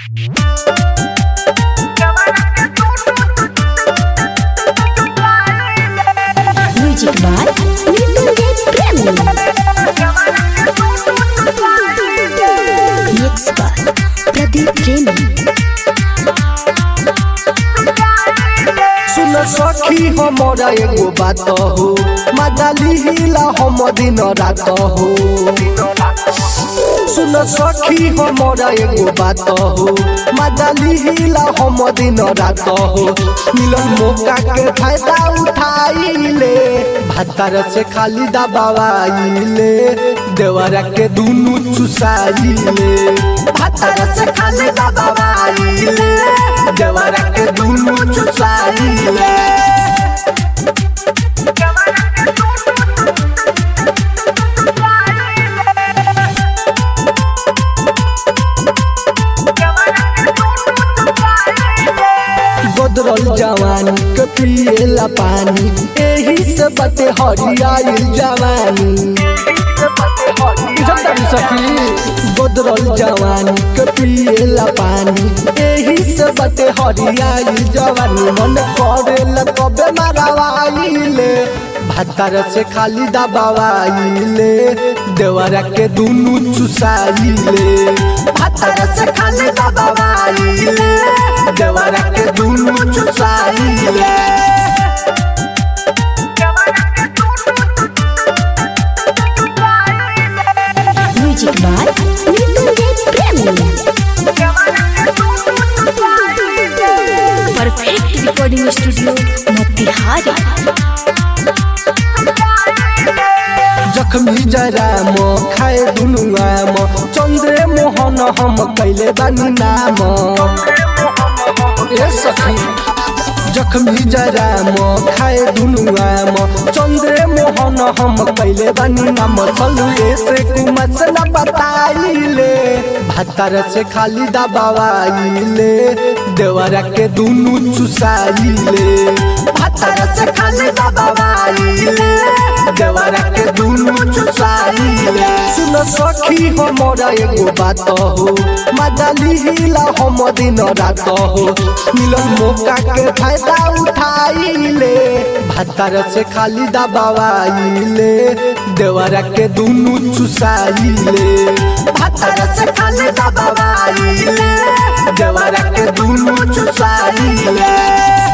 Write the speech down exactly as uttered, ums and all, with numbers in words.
Music by mix by Pradeep Premi. सुन सखी हमारा एगो बात हो, मजाली हिला हम दिन रात हो। सुन सखी हमारा एगो बात हो, मजाली हिला हम दिन रात हो। मिलन मौका के फायदा उठाइले, भातार से खाली दबावाइले, देवरा के दुनु चुसाइले। भातार से खाली दबावाइले, देवरा के दुनु चुसाइले। गोदरल जवानी के पिएला पानी, एही से बते हरियाइल जवानी। गोदरल जवानी के पिएला पानी, एही से बते हरियाइल जवानी। मन करेला कबे मरवाइले, भातार से खाली दबावाइले, देवरा के दुनु चुसाइले। भातार से खाली दबावाइले, देवरा के दुनु चुसाइले। Music by perfect recording studio Motihari. जख्मी जरा मो खाए दुनु आम, चंद्रे मोहन हम कैले बानी नाम। ए सखी जख्मी जरा मो खाए दुनु आम, चंद्रे मोहन हम कैले बानी नाम। चलू ऐसे कुमत से न बताइले, भातार से खाली दबावाइले, देवरा के दुनु चुसाइले। भातार से खाली दबावाइले, देवरा के दुनु चुसाइले। सुन सखी हमारा एगो बात हो, मजाली हिला हम दिन रात हो। मिलन मौका के फायदा उठाइले, भातार से खाली दबावाइले, देवरा के दुनु चुसाइले। भातार से खाली दबावाइले, देवरा के दुनु चुसाइले।